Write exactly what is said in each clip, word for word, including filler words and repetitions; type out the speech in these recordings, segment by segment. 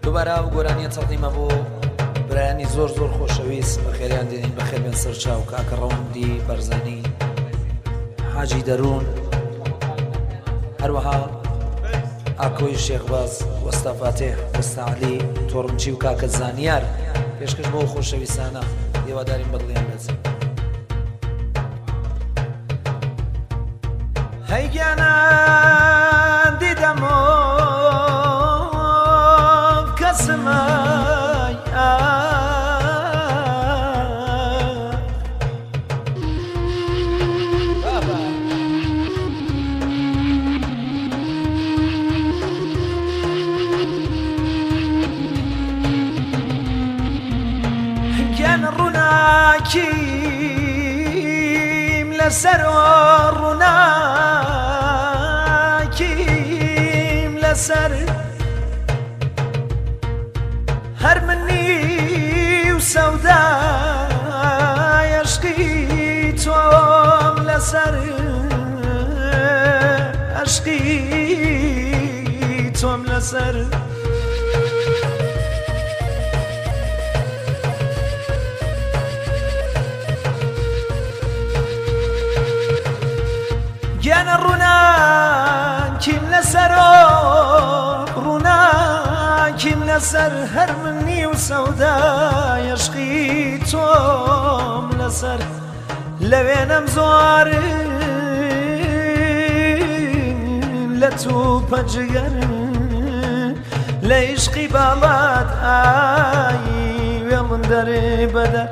دووبارە ئەو گۆرانیە چەڵنیمە بۆ برایانی زۆر زۆر خۆشەویست بە خێریان دێنین بەخێر بێن سەر چاو کاکە ڕەوندی بەرزەنی حاجی دەروون هەروەها ئاکۆی شێخباز وەستا فاتح وەستا عەلی تۆڕمچی و کاکە زانیار پێشکەش بۆ خۆشەویستانە هیوادارین بەدڵیان بێت. هەی گیانان دیدەمۆ کەسمای گیان ڕووناکیم لەسەر ڕووناکیم لەسەر هەر منی و سەودای عەشقی تۆم لەسەر عەشقی تۆم لەسەر گیانە ڕووناکیم لەسەر ڕووناکیم لەسەر هەر منی و سەودای عەشقی تۆم لەسەر لەوێنەم زۆرن لە تووپە جگەرن لە عیشقی باڵات ئایی وێڵم دەرێ بەدەر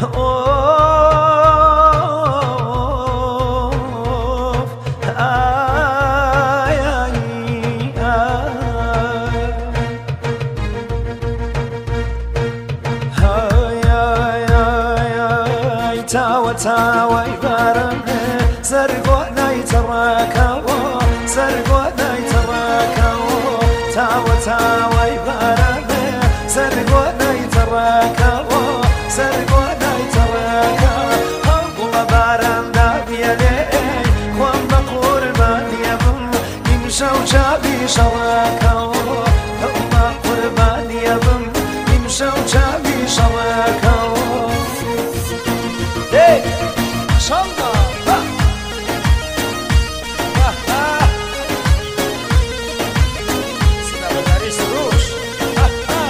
تاوە تاوەی بارانێ سەرگۆ نایتەڕاکەوە سەرگۆ نایتەڕاکەوە تاوە تاوەی بارانێ سەرگۆ نایتەڕاکەوە سەرگۆ نایتەڕاکە هەڵ بوومە باراندا بێنێ خۆم بە قوربانیە بم نیمشە و چاوی شەڕاکەوە هەڵمە قوربانیە بم نیمشە و چاوی شەڕاکەوە. Hey! Şamba! Ha! Ha ha! Sinabadari Suruş! Ha ha!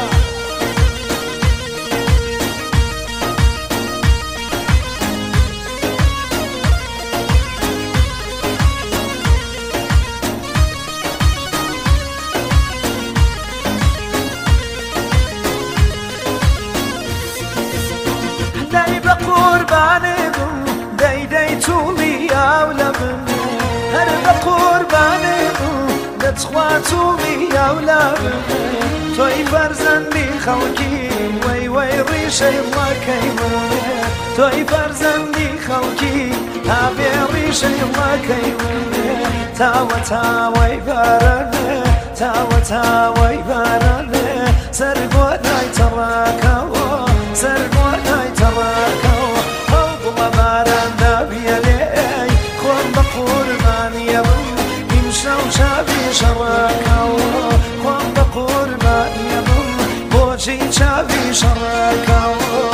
Dai ba qurbani bum dai dai تومی ئەولەبم هەر بە قوربانێم دەچخوا تومی ئەولەبم تۆی فەرزەندی خەڵکی وەی وەی ڕیشەی وڵەکەی منێ تۆی فەرزەندی خەڵکی هەبێ ڕیشەی وڵەکەی منێ تاوە تاوەی بارانێ تاوە تاوەی بارانێ سەر بۆ نایتەڕاکەوە سەر بۆ نایتەڕاکەوە هەڵ بڵە باراندا بێنێ خۆم بە قوربانیە بم ئیمشە و چاوی شەڕاکەوە خۆم بە قوربانیە بم بۆچی چاوی شەڕاکەوە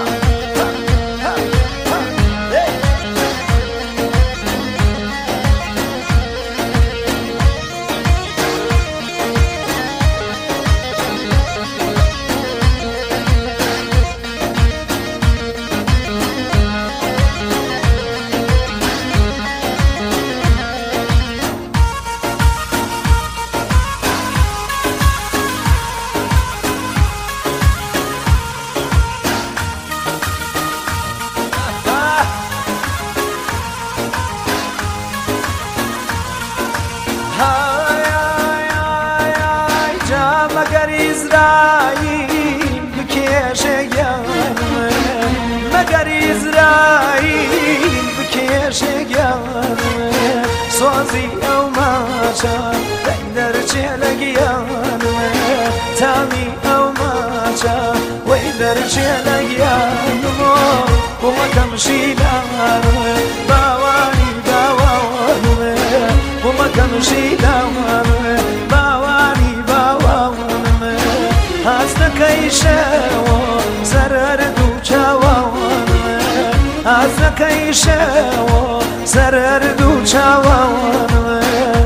مەگەر ئیزراییل بکێشێ گیانم مەگەر ئیزراییل بکێشێ گیانم سۆزی ئەو ماچە دەی دەرچێ لە گیانم تامی ئەو ماچە وەی دەرچێ لە گیانم کومەکەم شیلانم باوانی باوانم کومەکەم شیلانم باوانی باوانم ئازەکەی شەوە سەرەرد و چاوەوانە ئازەکەی شەوە سەرەرد و چاوەوانە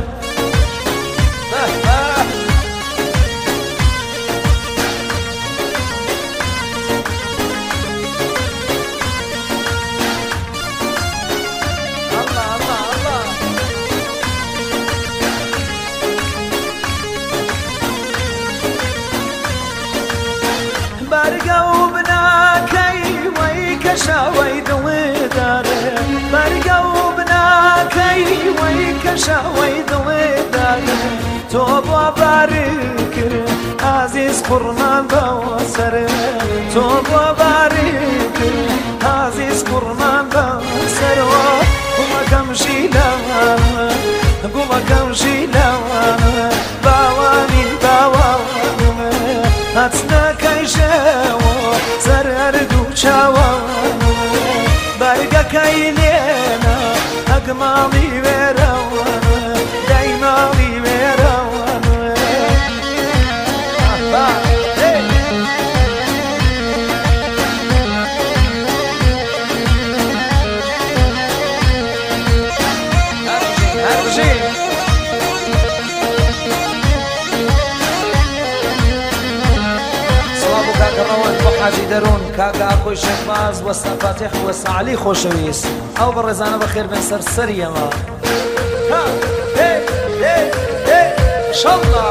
بەرگە و بناکەی وەی کەشاوەی دڵێدارێ بەرگە و بناکەی وەی کەشاوەی دڵێدارێ تۆ بۆ باری کرد ئازیز قوڕمان بەوە سەرێ تۆ بۆ باری کرد ئازیز قوڕمان بەوە سەرەوە گوڵەکەم ژیلەوە گوڵەکەم ژیلەوە باوانی باوانە هەچنەکەی شەوە سەرەرد و چاوەوانە بەرگەکەی لێنە ئەگماڵی وێرەوانە دەیماڵی وێرەوانە حاجی دەروون کاکە ئاکۆی شێخباز وەستا فاتح وەستا عەلی خۆشەویست ئەو بەڕێزانە بەخێر بێن سەر سەری ئەمە شەڵڵا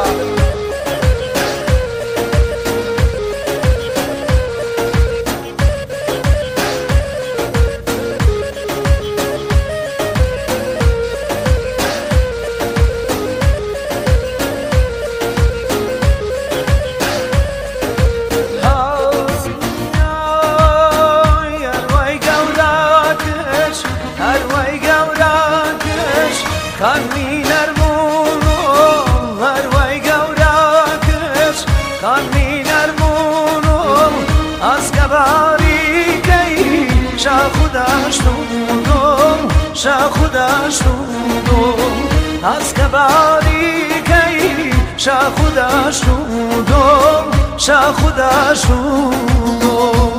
هەسکەباریکەی شاخوداشودۆم شاخوداشودۆم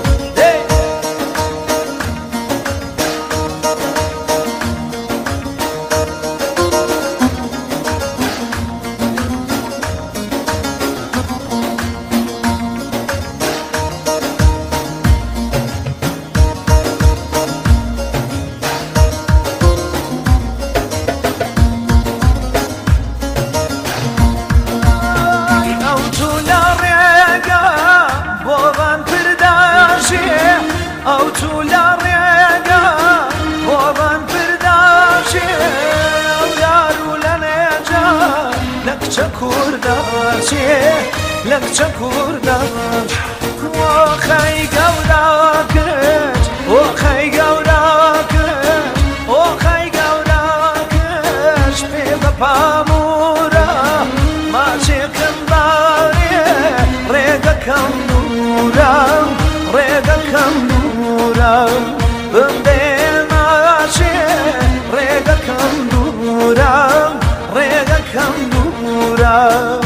لەکچە کورداش وەخەی گەوراکەش وەخەی گەوراکەش وەخەی گەوراکەش پێ بە پامورە ماچێکم بارێ ڕێگەکەم دوورە ڕێگەکەم دوورە بمبێ ماچێ ڕێگەکەم دوورە ڕێگەکەم دوورە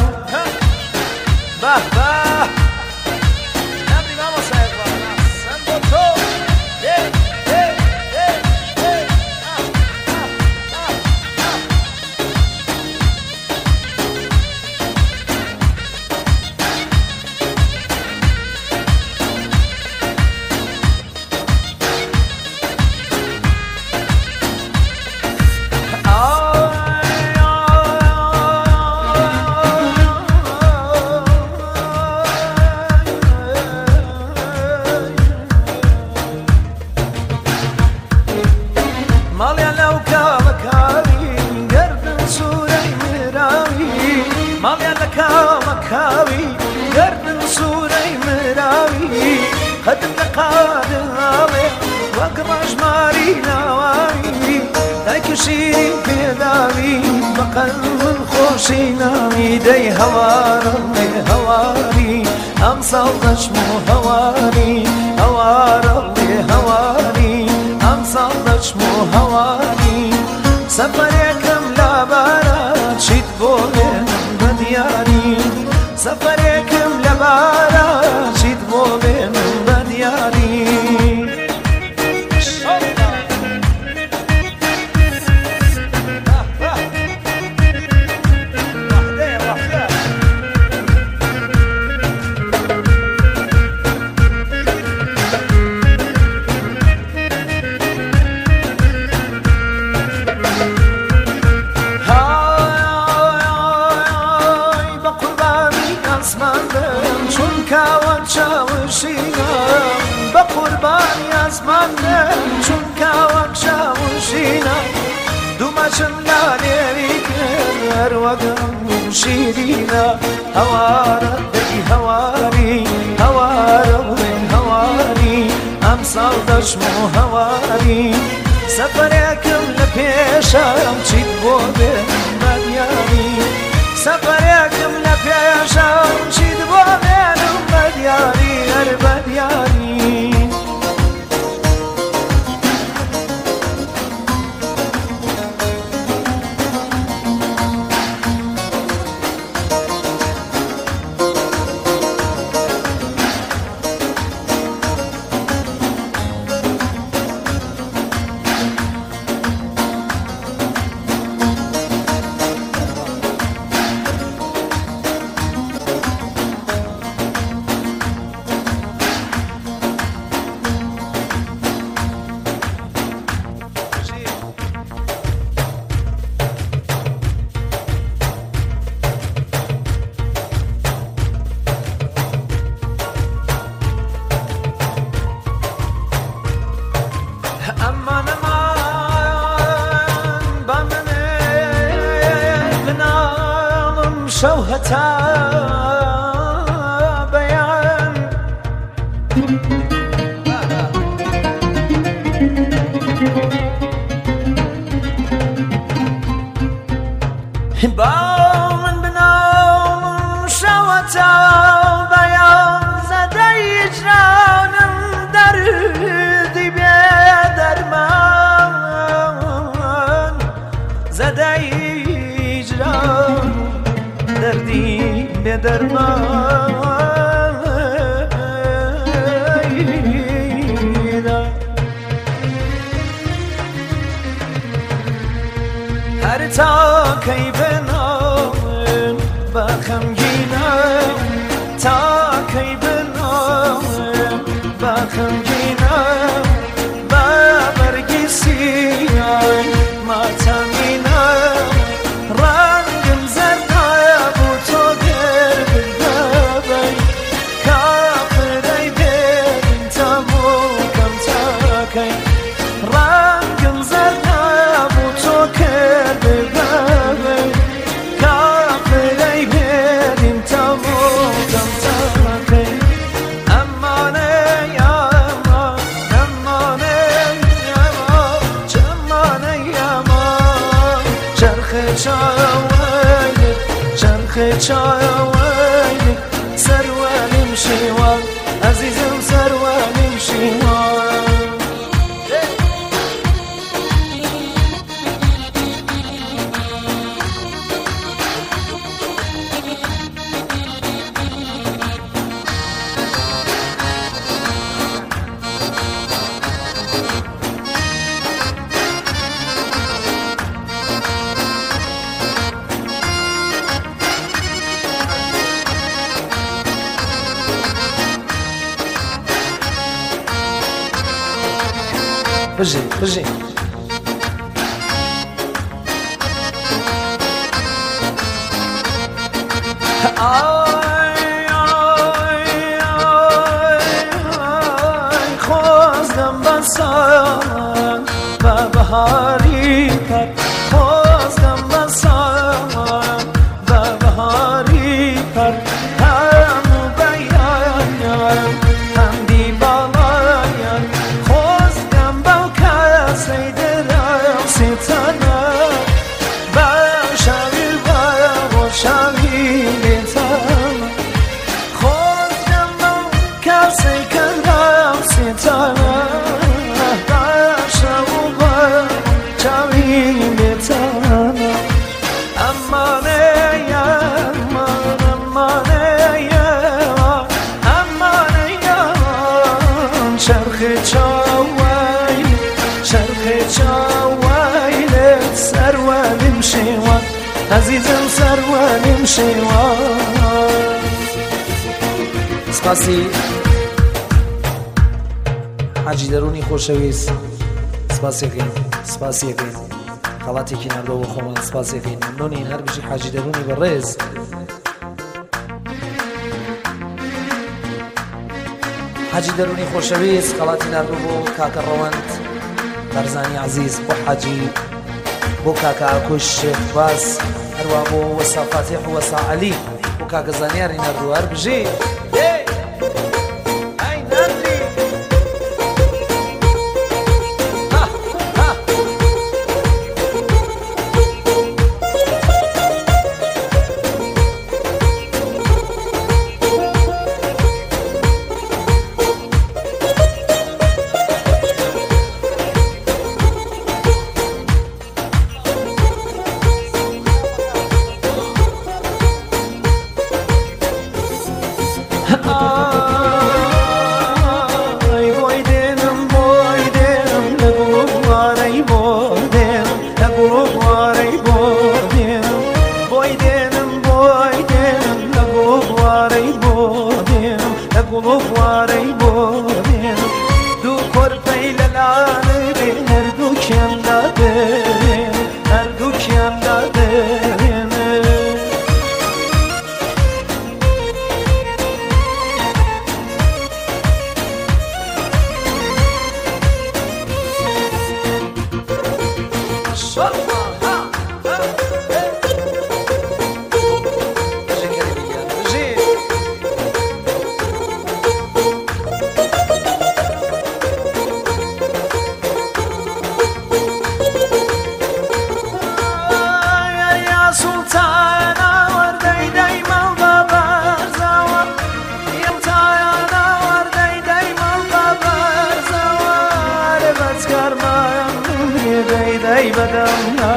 bah bah Nabri vamos a ver Santo to hey hey hey hey ah ah ah مكاوي قرب سوري مراوي قدم لقاد الغالي وقرج ماري نواوي دايك شيرين في داوي بقلب الخوشي نامي دي هواري هواري أم صلش مو هواري هواري هواري أم صلش مو هواري سفركم لا بارات شيت بولن بدياري سەفەرێکم لە بارە چیت بۆ بێ من بە دیاری بە قوربانی ئەزمانم چون کاوەک شاوشینە دوومەچم لا لێوی کرد هەروەگەم شیرینە هەوارە دەی هەواری هەوارە بڵێ هەواری ئەم ساڵ دەچم و هەواری سەفەرێکم لە پێشەم چیت بۆ بێ بە دیاری سەفەرێکم لە پێشەم چیت بۆ بێنم بە دیاری هەر بە دیاری شوهتا بيان باون بنام شوهتا بيان زده اجرانم دردی بیادرمان زده اجرانم دردی به درمان هر تا کی بنام با خمگینم تا کی بنام با خمگینم با برگی سیای ماتمینم رنگم زرد رنگم زرد نبود تو کرد ببری کافری بریم تموتم تاکی امانه یا امان امانه یا امان چمانه یا امان چرخ چاوی چرخ چاوی سروانیم شیوان عزیزم سروانیم شیوان بجي بجي آی آی آی خواستم بسان و بهاری پر خواستم بسان و بهاری پر همو بیایم هم دیبالایم سیدرم ستانه باشمی و باشمی بیتم خودم کسی کردم ستانه باشم و شێوان سپاسی حاجی دەرونی خۆشەویست سپاسیەکەین سپاسیەکەین خەڵاتێکی نردەوە خۆمان سپاسیەکەین ممنونین هەر بژی حاجی دەرونی بەڕێز حاجی دەرونی خۆشەویست خەڵاتی نردوو بۆ کاکە ڕەوەند بەرزانی عزیز بۆ حاجی بۆ کاکە ئاکۆش شێخ باس هەروە بۆ وەسا فاتیح و وەسا عەلی بۆ کاکە زانیاری نردوو هەر بژی بدم